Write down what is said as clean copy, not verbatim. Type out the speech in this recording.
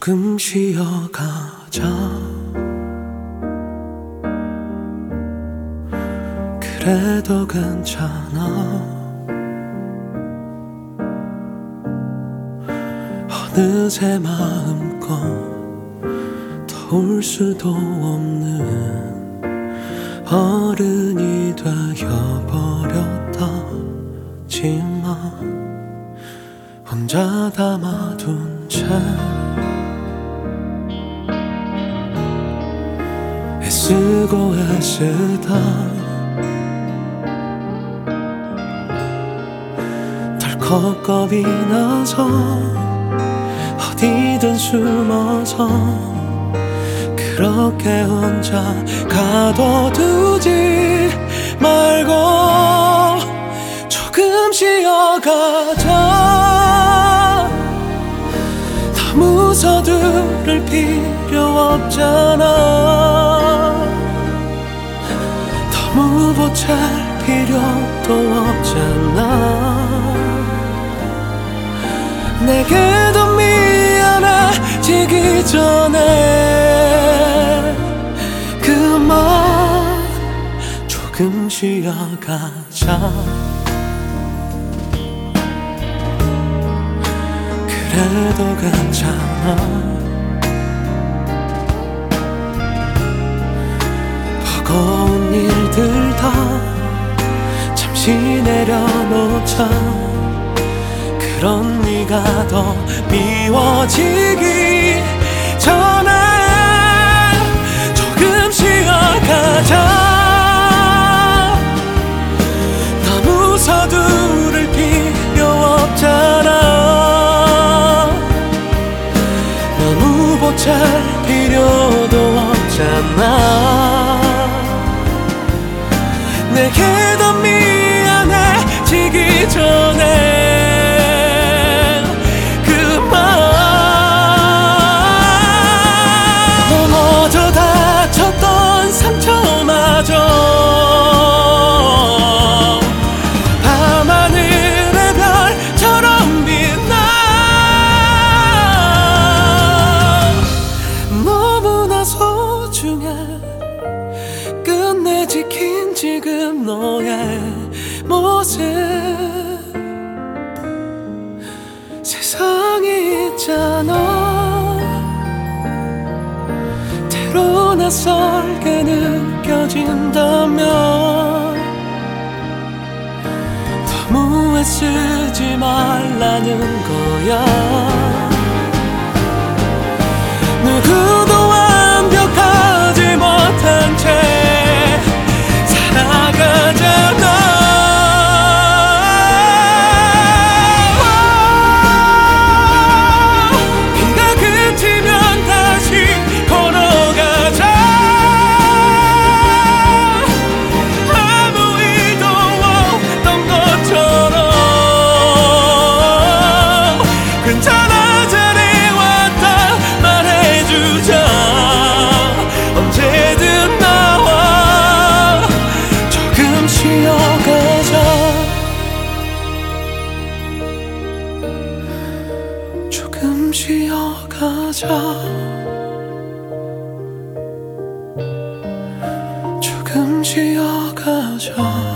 조금 쉬어가자. 그래도 괜찮아. 어느새 마음껏 더울 수도 없는 어른이 되어버렸다지만 혼자 담아둔 채 애쓰고 애쓰다 덜컥 겁이 나서 어디든 숨어서 그렇게 혼자 가둬두지 말고 조금 쉬어가자. 너무 서두를 필요 없잖아. 너무 보잘 필요도 없잖아. 내게도 미안해지기 전에 그만 조금 쉬어가자. 그래도 괜찮아. 버거운 일들 다 잠시 내려놓자. 그런 네가 더 미워지기 전에 조금 쉬어가자. 너무 서두를 필요 없잖아. 너무 보잘 필요도 없잖아. 내게 더 미안해지기 전에 넘어져 다쳤던 상처마저 밤하늘의 별처럼 빛나. 너무나 소중해 끝내 지킨 지금 너의 모습. 세상이 있잖아. 때로 낯설게 느껴진다면 너무 애쓰지 말라는 거야. 누구도 완벽하지 못한 채 살아가잖아. 괜찮아 자리 왔다 말해주자. 언제든 나와 조금 쉬어가자. 조금 쉬어가자. 조금 쉬어가자.